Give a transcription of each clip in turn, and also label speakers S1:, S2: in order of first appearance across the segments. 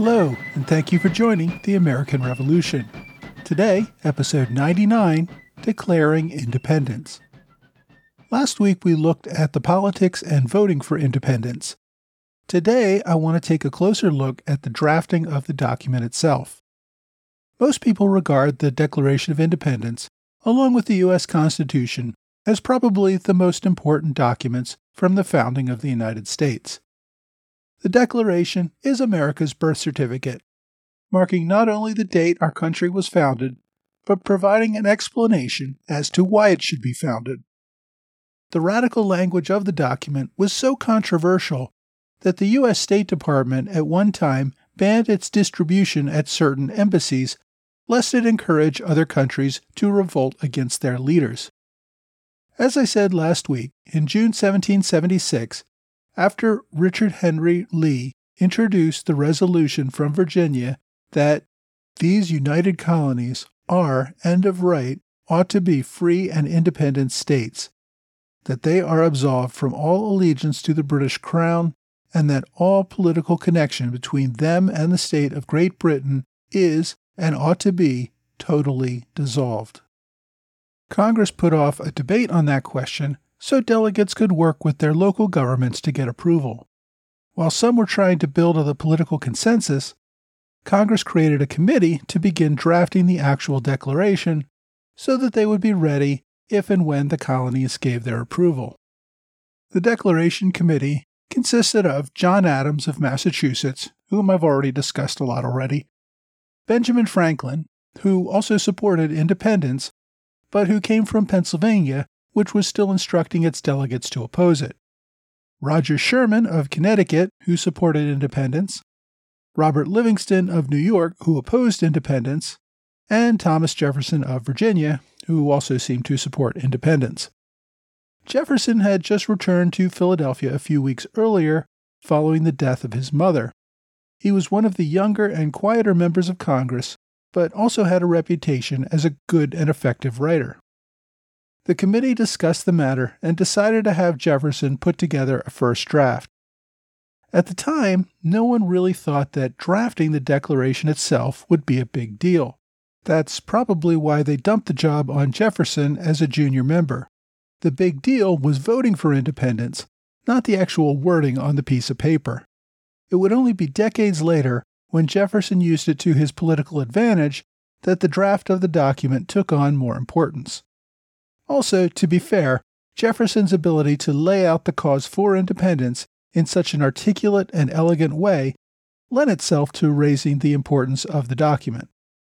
S1: Hello, and thank you for joining the American Revolution. Today, episode 99, Declaring Independence. Last week we looked at the politics and voting for independence. Today, I want to take a closer look at the drafting of the document itself. Most people regard the Declaration of Independence, along with the U.S. Constitution, as probably the most important documents from the founding of the United States. The Declaration is America's birth certificate, marking not only the date our country was founded, but providing an explanation as to why it should be founded. The radical language of the document was so controversial that the U.S. State Department at one time banned its distribution at certain embassies, lest it encourage other countries to revolt against their leaders. As I said last week, in June 1776, after Richard Henry Lee introduced the resolution from Virginia that these united colonies are, and of right, ought to be free and independent states, that they are absolved from all allegiance to the British Crown, and that all political connection between them and the state of Great Britain is, and ought to be, totally dissolved. Congress put off a debate on that question so delegates could work with their local governments to get approval. While some were trying to build on the political consensus, Congress created a committee to begin drafting the actual declaration so that they would be ready if and when the colonies gave their approval. The Declaration Committee consisted of John Adams of Massachusetts, whom I've already discussed a lot already, Benjamin Franklin, who also supported independence, but who came from Pennsylvania, which was still instructing its delegates to oppose it, Roger Sherman of Connecticut, who supported independence, Robert Livingston of New York, who opposed independence, and Thomas Jefferson of Virginia, who also seemed to support independence. Jefferson had just returned to Philadelphia a few weeks earlier, following the death of his mother. He was one of the younger and quieter members of Congress, but also had a reputation as a good and effective writer. The committee discussed the matter and decided to have Jefferson put together a first draft. At the time, no one really thought that drafting the Declaration itself would be a big deal. That's probably why they dumped the job on Jefferson as a junior member. The big deal was voting for independence, not the actual wording on the piece of paper. It would only be decades later, when Jefferson used it to his political advantage, that the draft of the document took on more importance. Also, to be fair, Jefferson's ability to lay out the cause for independence in such an articulate and elegant way lent itself to raising the importance of the document.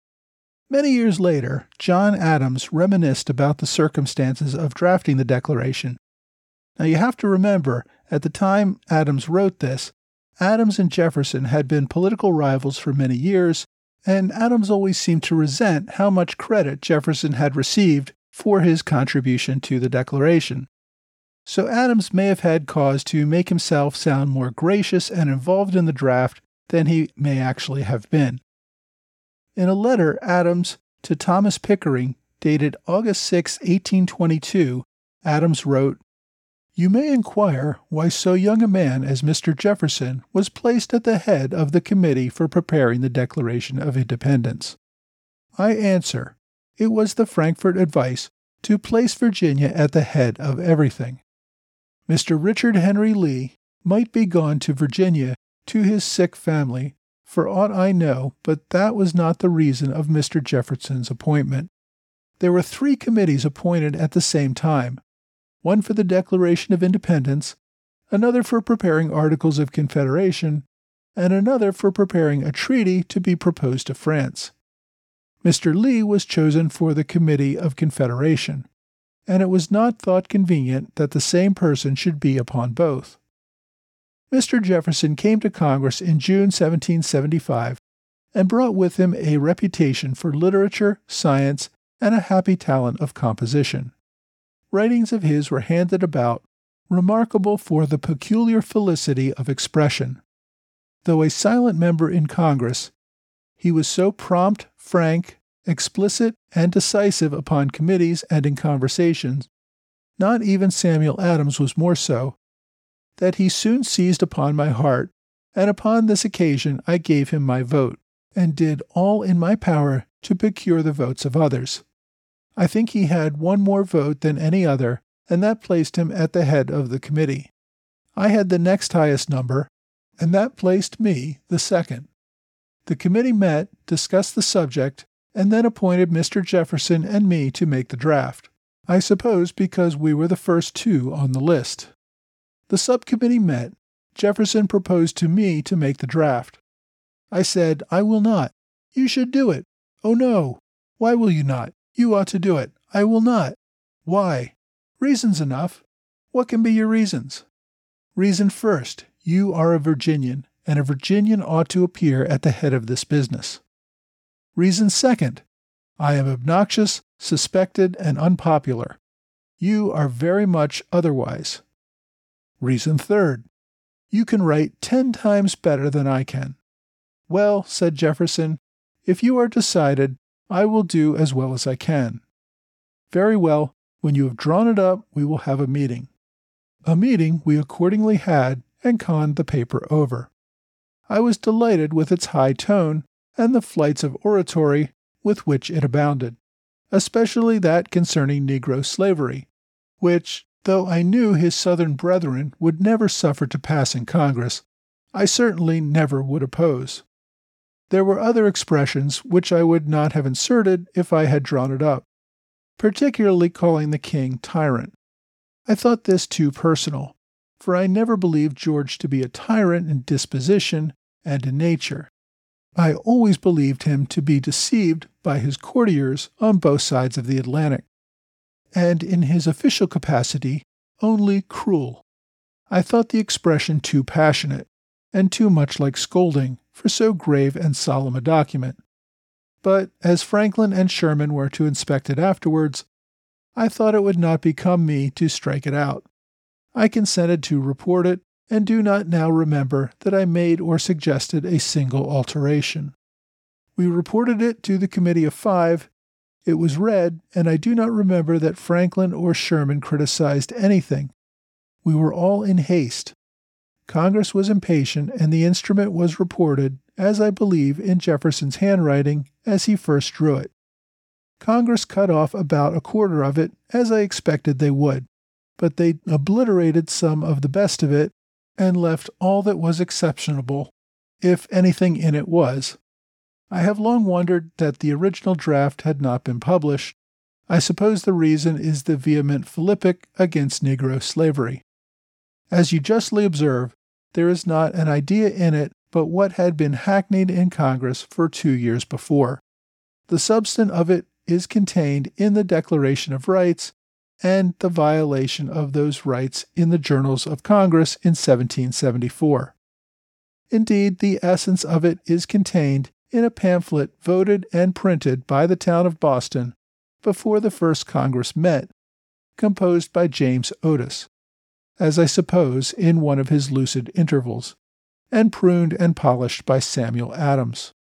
S1: Many years later, John Adams reminisced about the circumstances of drafting the Declaration. Now you have to remember, at the time Adams wrote this, Adams and Jefferson had been political rivals for many years, and Adams always seemed to resent how much credit Jefferson had received for his contribution to the Declaration. So Adams may have had cause to make himself sound more gracious and involved in the draft than he may actually have been. In a letter, Adams, to Thomas Pickering, dated August 6, 1822, Adams wrote, "You may inquire why so young a man as Mr. Jefferson was placed at the head of the committee for preparing the Declaration of Independence. I answer, it was the Frankfort advice to place Virginia at the head of everything. Mr. Richard Henry Lee might be gone to Virginia to his sick family, for aught I know, but that was not the reason of Mr. Jefferson's appointment. There were 3 committees appointed at the same time, one for the Declaration of Independence, another for preparing Articles of Confederation, and another for preparing a treaty to be proposed to France. Mr. Lee was chosen for the Committee of Confederation, and it was not thought convenient that the same person should be upon both. Mr. Jefferson came to Congress in June 1775 and brought with him a reputation for literature, science, and a happy talent of composition. Writings of his were handed about, remarkable for the peculiar felicity of expression. Though a silent member in Congress, he was so prompt, frank, explicit, and decisive upon committees and in conversations, not even Samuel Adams was more so, that he soon seized upon my heart and upon this occasion I gave him my vote, and did all in my power to procure the votes of others. I think he had one more vote than any other, and that placed him at the head of the committee. I had the next highest number, and that placed me the second. The committee met, discussed the subject, and then appointed Mr. Jefferson and me to make the draft, I suppose because we were the first two on the list. The subcommittee met. Jefferson proposed to me to make the draft. I said, "I will not." "You should do it." "Oh no." "Why will you not?" "You ought to do it." "I will not." "Why?" "Reasons enough." "What can be your reasons?" "Reason first, you are a Virginian, and a Virginian ought to appear at the head of this business." "Reason second, I am obnoxious, suspected, and unpopular. You are very much otherwise." "Reason third, you can write 10 times better than I can." "Well," said Jefferson, "if you are decided, I will do as well as I can." "Very well. When you have drawn it up, we will have a meeting." A meeting we accordingly had, and conned the paper over. I was delighted with its high tone and the flights of oratory with which it abounded, especially that concerning Negro slavery, which, though I knew his Southern brethren would never suffer to pass in Congress, I certainly never would oppose. There were other expressions which I would not have inserted if I had drawn it up, particularly calling the king tyrant. I thought this too personal, for I never believed George to be a tyrant in disposition and in nature. I always believed him to be deceived by his courtiers on both sides of the Atlantic, and in his official capacity only cruel. I thought the expression too passionate, and too much like scolding for so grave and solemn a document. But as Franklin and Sherman were to inspect it afterwards, I thought it would not become me to strike it out. I consented to report it, and do not now remember that I made or suggested a single alteration. We reported it to the Committee of 5. It was read, and I do not remember that Franklin or Sherman criticized anything. We were all in haste. Congress was impatient, and the instrument was reported, as I believe, in Jefferson's handwriting as he first drew it. Congress cut off about a quarter of it, as I expected they would, but they obliterated some of the best of it and left all that was exceptionable, if anything in it was. I have long wondered that the original draft had not been published. I suppose the reason is the vehement philippic against Negro slavery. As you justly observe, there is not an idea in it but what had been hackneyed in Congress for 2 years before. The substance of it is contained in the Declaration of Rights and the violation of those rights in the Journals of Congress in 1774. Indeed, the essence of it is contained in a pamphlet voted and printed by the town of Boston before the first Congress met, composed by James Otis, as I suppose in one of his lucid intervals, and pruned and polished by Samuel Adams.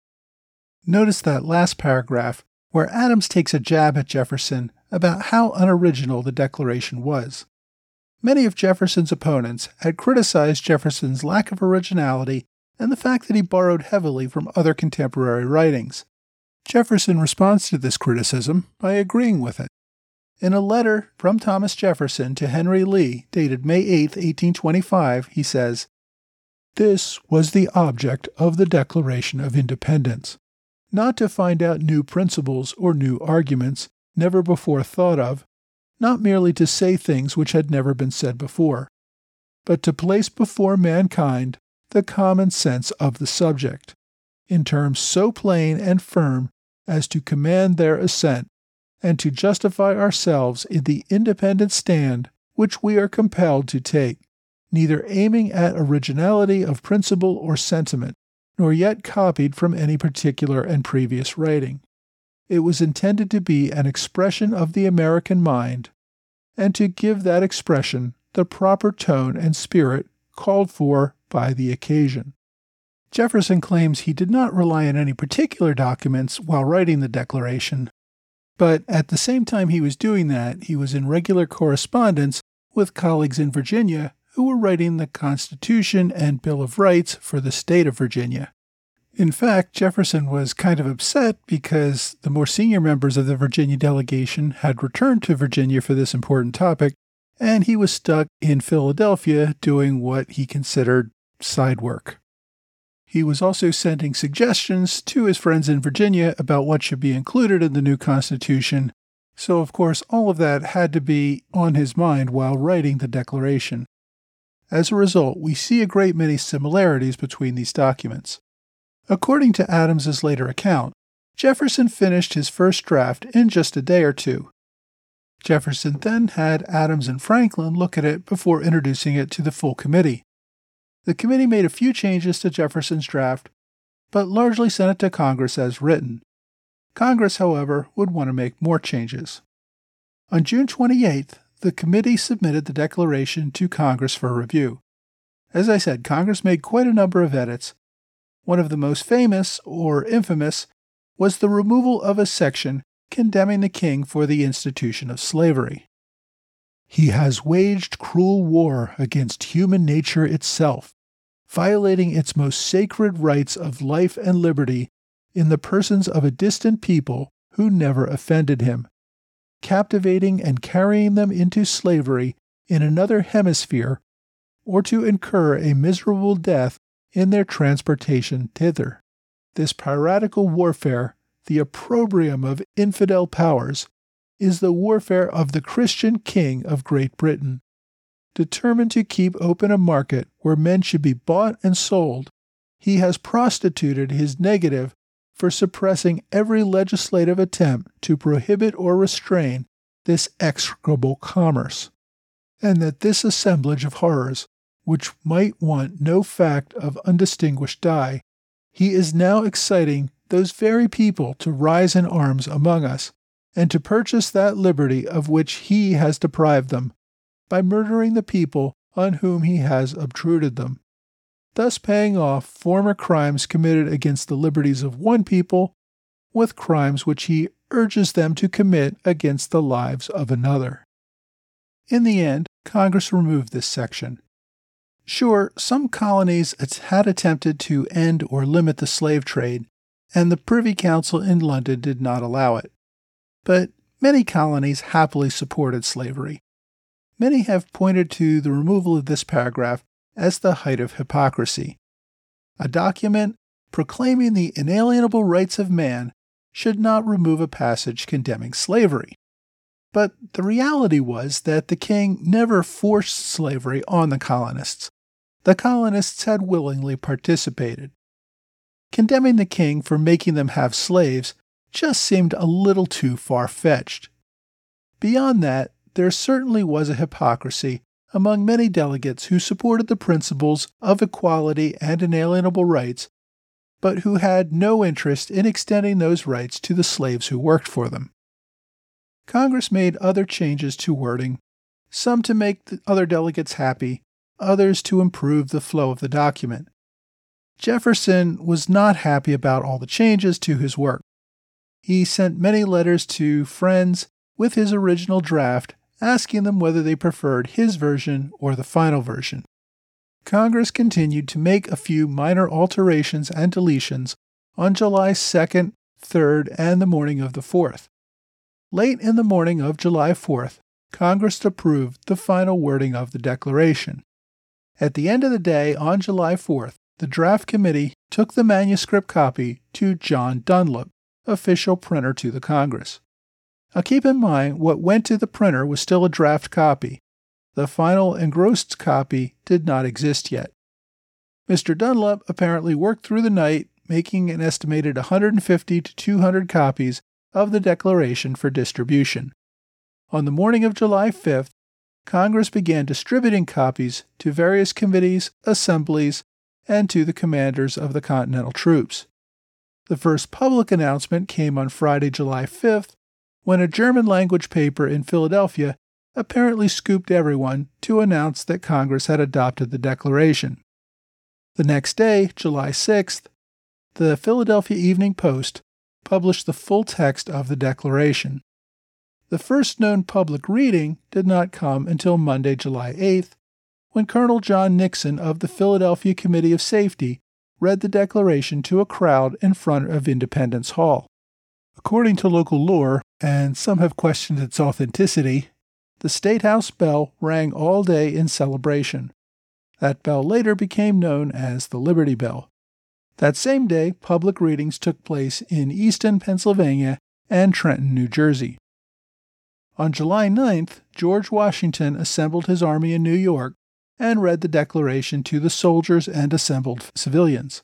S1: Notice that last paragraph where Adams takes a jab at Jefferson about how unoriginal the Declaration was. Many of Jefferson's opponents had criticized Jefferson's lack of originality and the fact that he borrowed heavily from other contemporary writings. Jefferson responds to this criticism by agreeing with it. In a letter from Thomas Jefferson to Henry Lee, dated May 8, 1825, he says, "This was the object of the Declaration of Independence, not to find out new principles or new arguments never before thought of, not merely to say things which had never been said before, but to place before mankind the common sense of the subject, in terms so plain and firm as to command their assent, and to justify ourselves in the independent stand which we are compelled to take, neither aiming at originality of principle or sentiment, nor yet copied from any particular and previous writing. It was intended to be an expression of the American mind, and to give that expression the proper tone and spirit called for by the occasion." Jefferson claims he did not rely on any particular documents while writing the Declaration, but at the same time he was doing that, he was in regular correspondence with colleagues in Virginia who were writing the Constitution and Bill of Rights for the state of Virginia. In fact, Jefferson was kind of upset because the more senior members of the Virginia delegation had returned to Virginia for this important topic, and he was stuck in Philadelphia doing what he considered side work. He was also sending suggestions to his friends in Virginia about what should be included in the new Constitution, so of course all of that had to be on his mind while writing the Declaration. As a result, we see a great many similarities between these documents. According to Adams's later account, Jefferson finished his first draft in just a day or two. Jefferson then had Adams and Franklin look at it before introducing it to the full committee. The committee made a few changes to Jefferson's draft, but largely sent it to Congress as written. Congress, however, would want to make more changes. On June 28th, the committee submitted the Declaration to Congress for review. As I said, Congress made quite a number of edits. One of the most famous, or infamous, was the removal of a section condemning the king for the institution of slavery. He has waged cruel war against human nature itself, violating its most sacred rights of life and liberty in the persons of a distant people who never offended him, captivating and carrying them into slavery in another hemisphere, or to incur a miserable death in their transportation thither. This piratical warfare, the opprobrium of infidel powers, is the warfare of the Christian King of Great Britain. Determined to keep open a market where men should be bought and sold, he has prostituted his negative for suppressing every legislative attempt to prohibit or restrain this execrable commerce, and that this assemblage of horrors, which might want no fact of undistinguished dye, he is now exciting those very people to rise in arms among us, and to purchase that liberty of which he has deprived them, by murdering the people on whom he has obtruded them, thus paying off former crimes committed against the liberties of one people with crimes which he urges them to commit against the lives of another. In the end, Congress removed this section. Sure, some colonies had attempted to end or limit the slave trade, and the Privy Council in London did not allow it. But many colonies happily supported slavery. Many have pointed to the removal of this paragraph as the height of hypocrisy. A document proclaiming the inalienable rights of man should not remove a passage condemning slavery. But the reality was that the king never forced slavery on the colonists. The colonists had willingly participated. Condemning the king for making them have slaves just seemed a little too far-fetched. Beyond that, there certainly was a hypocrisy among many delegates who supported the principles of equality and inalienable rights, but who had no interest in extending those rights to the slaves who worked for them. Congress made other changes to wording, some to make the other delegates happy, others to improve the flow of the document. Jefferson was not happy about all the changes to his work. He sent many letters to friends with his original draft, asking them whether they preferred his version or the final version. Congress continued to make a few minor alterations and deletions on July 2nd, 3rd, and the morning of the 4th. Late in the morning of July 4th, Congress approved the final wording of the Declaration. At the end of the day, on July 4th, the draft committee took the manuscript copy to John Dunlop, official printer to the Congress. Now keep in mind, what went to the printer was still a draft copy. The final engrossed copy did not exist yet. Mr. Dunlop apparently worked through the night, making an estimated 150 to 200 copies of the Declaration for distribution. On the morning of July 5th, Congress began distributing copies to various committees, assemblies, and to the commanders of the Continental troops. The first public announcement came on Friday, July 5th, when a German-language paper in Philadelphia apparently scooped everyone to announce that Congress had adopted the Declaration. The next day, July 6th, the Philadelphia Evening Post published the full text of the Declaration. The first known public reading did not come until Monday, July 8th, when Colonel John Nixon of the Philadelphia Committee of Safety read the Declaration to a crowd in front of Independence Hall. According to local lore, and some have questioned its authenticity, the State House bell rang all day in celebration. That bell later became known as the Liberty Bell. That same day, public readings took place in Easton, Pennsylvania, and Trenton, New Jersey. On July 9th, George Washington assembled his army in New York and read the Declaration to the soldiers and assembled civilians.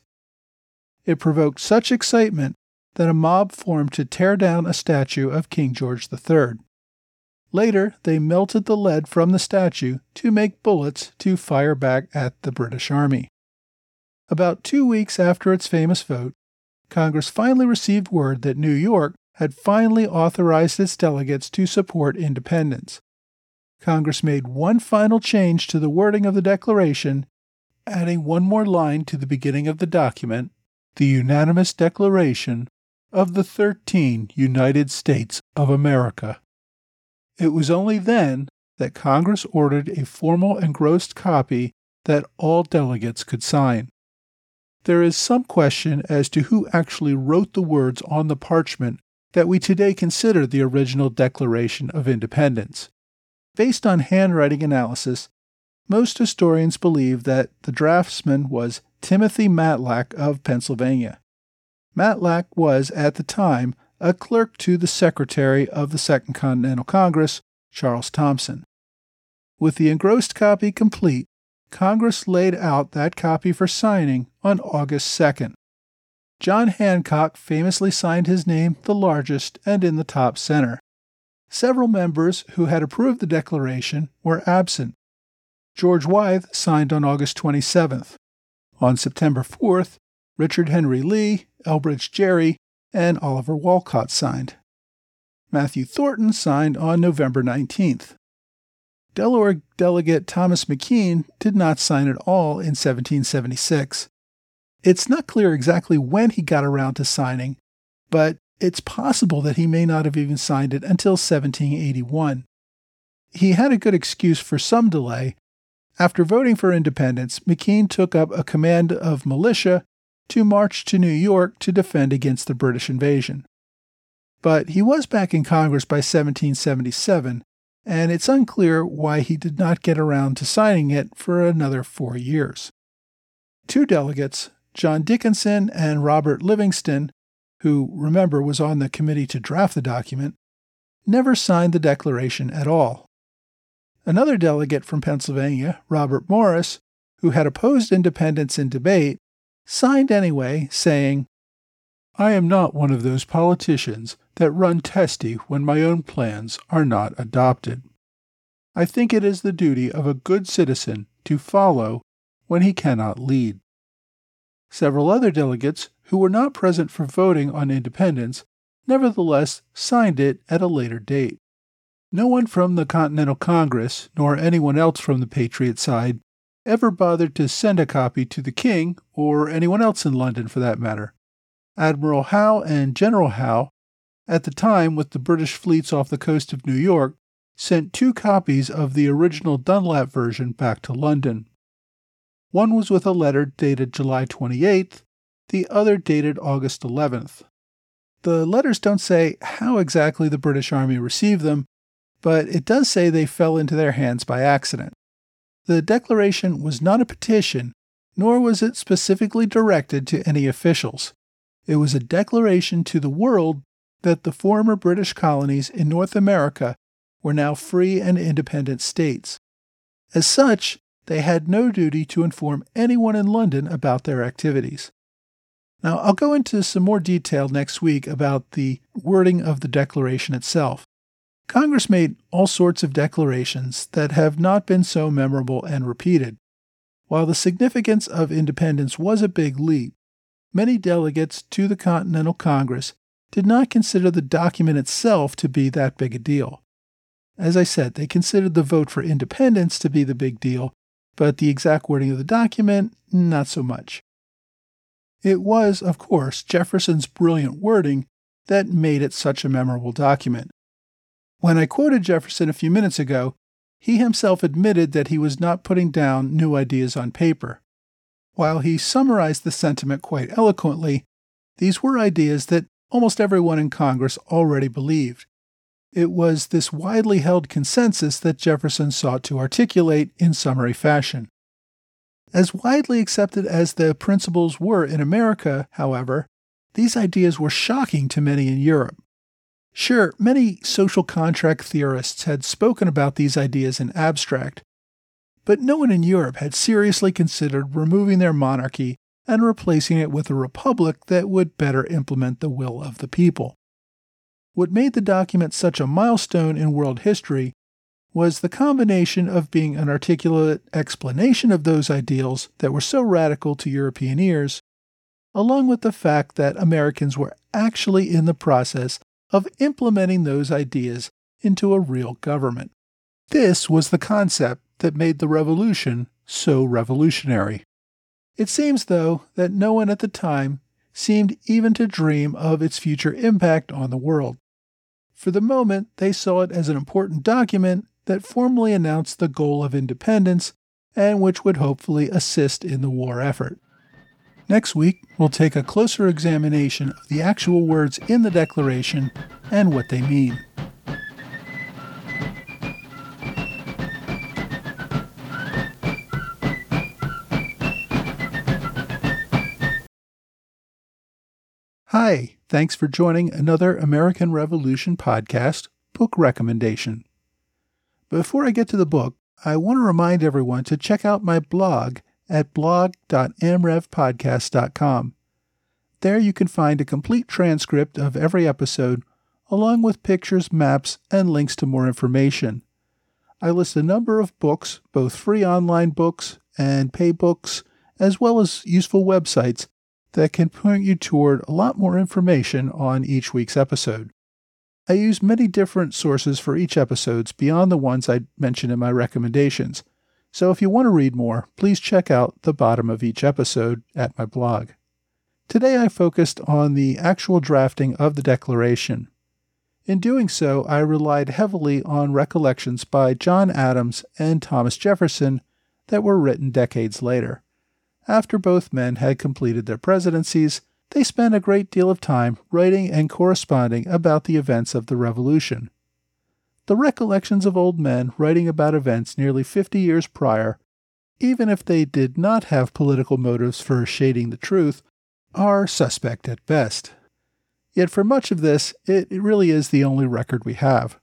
S1: It provoked such excitement that a mob formed to tear down a statue of King George III. Later, they melted the lead from the statue to make bullets to fire back at the British Army. About 2 weeks after its famous vote, Congress finally received word that New York had finally authorized its delegates to support independence. Congress made one final change to the wording of the Declaration, adding one more line to the beginning of the document, the unanimous declaration of the 13 United States of America. It was only then that Congress ordered a formal engrossed copy that all delegates could sign. There is some question as to who actually wrote the words on the parchment that we today consider the original Declaration of Independence. Based on handwriting analysis, most historians believe that the draftsman was Timothy Matlack of Pennsylvania. Matlack was, at the time, a clerk to the Secretary of the Second Continental Congress, Charles Thomson. With the engrossed copy complete, Congress laid out that copy for signing on August 2nd. John Hancock famously signed his name the largest and in the top center. Several members who had approved the Declaration were absent. George Wythe signed on August 27th. On September 4th, Richard Henry Lee, Elbridge Gerry, and Oliver Wolcott signed. Matthew Thornton signed on November 19th. Delaware delegate Thomas McKean did not sign at all in 1776. It's not clear exactly when he got around to signing, but it's possible that he may not have even signed it until 1781. He had a good excuse for some delay. After voting for independence, McKean took up a command of militia to march to New York to defend against the British invasion. But he was back in Congress by 1777, and it's unclear why he did not get around to signing it for another 4 years. Two delegates, John Dickinson and Robert Livingston, who, remember, was on the committee to draft the document, never signed the Declaration at all. Another delegate from Pennsylvania, Robert Morris, who had opposed independence in debate, signed anyway, saying, "I am not one of those politicians that run testy when my own plans are not adopted. I think it is the duty of a good citizen to follow when he cannot lead." Several other delegates who were not present for voting on independence nevertheless signed it at a later date. No one from the Continental Congress, nor anyone else from the Patriot side, ever bothered to send a copy to the King, or anyone else in London for that matter. Admiral Howe and General Howe, at the time with the British fleets off the coast of New York, sent 2 copies of the original Dunlap version back to London. One was with a letter dated July 28th, the other dated August 11th. The letters don't say how exactly the British Army received them, but it does say they fell into their hands by accident. The Declaration was not a petition, nor was it specifically directed to any officials. It was a declaration to the world that the former British colonies in North America were now free and independent states. As such, they had no duty to inform anyone in London about their activities. Now, I'll go into some more detail next week about the wording of the Declaration itself. Congress made all sorts of declarations that have not been so memorable and repeated. While the significance of independence was a big leap, many delegates to the Continental Congress did not consider the document itself to be that big a deal. As I said, they considered the vote for independence to be the big deal, but the exact wording of the document, not so much. It was, of course, Jefferson's brilliant wording that made it such a memorable document. When I quoted Jefferson a few minutes ago, he himself admitted that he was not putting down new ideas on paper. While he summarized the sentiment quite eloquently, these were ideas that almost everyone in Congress already believed. It was this widely held consensus that Jefferson sought to articulate in summary fashion. As widely accepted as the principles were in America, however, these ideas were shocking to many in Europe. Sure, many social contract theorists had spoken about these ideas in abstract, but no one in Europe had seriously considered removing their monarchy and replacing it with a republic that would better implement the will of the people. What made the document such a milestone in world history was the combination of being an articulate explanation of those ideals that were so radical to European ears, along with the fact that Americans were actually in the process of implementing those ideas into a real government. This was the concept that made the revolution so revolutionary. It seems, though, that no one at the time seemed even to dream of its future impact on the world. For the moment, they saw it as an important document that formally announced the goal of independence and which would hopefully assist in the war effort. Next week, we'll take a closer examination of the actual words in the Declaration and what they mean. Hi, thanks for joining another American Revolution podcast book recommendation. Before I get to the book, I want to remind everyone to check out my blog at blog.amrevpodcast.com. There you can find a complete transcript of every episode, along with pictures, maps, and links to more information. I list a number of books, both free online books and pay books, as well as useful websites that can point you toward a lot more information on each week's episode. I use many different sources for each episode beyond the ones I mentioned in my recommendations, so if you want to read more, please check out the bottom of each episode at my blog. Today I focused on the actual drafting of the Declaration. In doing so, I relied heavily on recollections by John Adams and Thomas Jefferson that were written decades later. After both men had completed their presidencies, they spent a great deal of time writing and corresponding about the events of the Revolution. The recollections of old men writing about events nearly 50 years prior, even if they did not have political motives for shading the truth, are suspect at best. Yet for much of this, it really is the only record we have.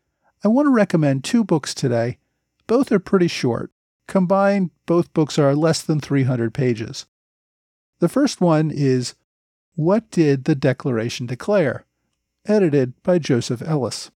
S1: I want to recommend two books today. Both are pretty short. Combined, both books are less than 300 pages. The first one is What Did the Declaration Declare?, edited by Joseph Ellis.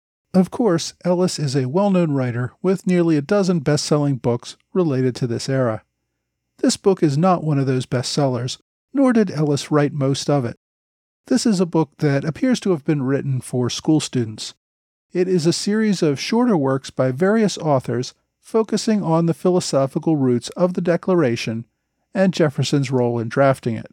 S1: Of course, Ellis is a well-known writer with nearly a dozen best-selling books related to this era. This book is not one of those bestsellers, nor did Ellis write most of it. This is a book that appears to have been written for school students. It is a series of shorter works by various authors focusing on the philosophical roots of the Declaration and Jefferson's role in drafting it.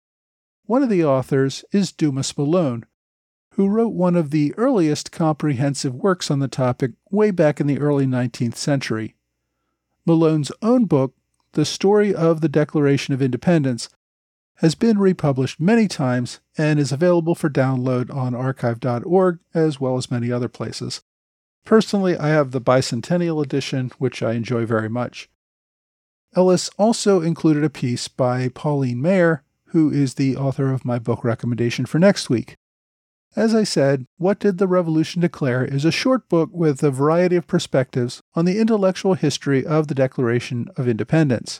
S1: One of the authors is Dumas Malone, who wrote one of the earliest comprehensive works on the topic way back in the early 19th century. Malone's own book, The Story of the Declaration of Independence, has been republished many times and is available for download on archive.org as well as many other places. Personally, I have the Bicentennial Edition, which I enjoy very much. Ellis also included a piece by Pauline Maier, who is the author of my book recommendation for next week. As I said, What Did the Revolution Declare is a short book with a variety of perspectives on the intellectual history of the Declaration of Independence.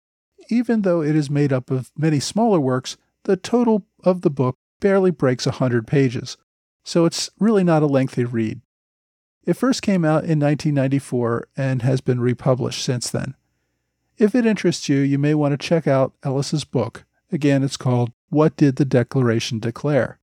S1: Even though it is made up of many smaller works, the total of the book barely breaks 100 pages, so it's really not a lengthy read. It first came out in 1994 and has been republished since then. If it interests you, you may want to check out Ellis's book. Again, it's called What Did the Declaration Declare?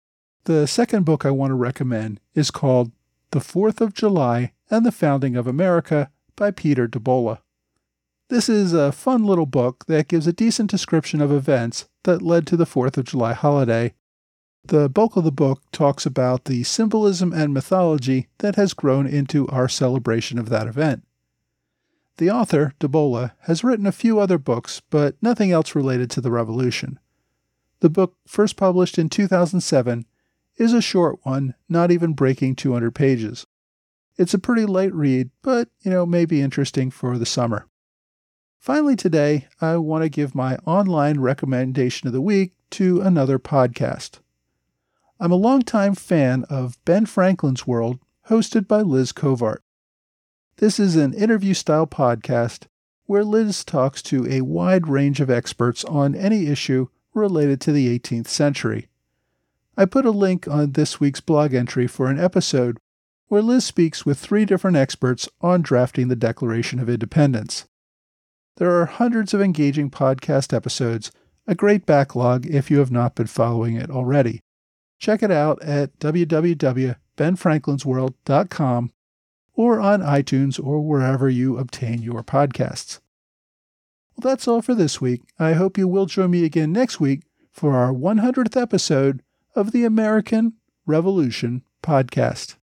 S1: The second book I want to recommend is called The 4th of July and the Founding of America by Peter DeBola. This is a fun little book that gives a decent description of events that led to the 4th of July holiday, The bulk of the book talks about the symbolism and mythology that has grown into our celebration of that event. The author, Debola, has written a few other books, but nothing else related to the revolution. The book, first published in 2007, is a short one, not even breaking 200 pages. It's a pretty light read, but, may be interesting for the summer. Finally today, I want to give my online recommendation of the week to another podcast. I'm a longtime fan of Ben Franklin's World, hosted by Liz Covart. This is an interview-style podcast where Liz talks to a wide range of experts on any issue related to the 18th century. I put a link on this week's blog entry for an episode where Liz speaks with 3 different experts on drafting the Declaration of Independence. There are hundreds of engaging podcast episodes, a great backlog if you have not been following it already. Check it out at www.benfranklinsworld.com or on iTunes or wherever you obtain your podcasts. Well, that's all for this week. I hope you will join me again next week for our 100th episode of the American Revolution podcast.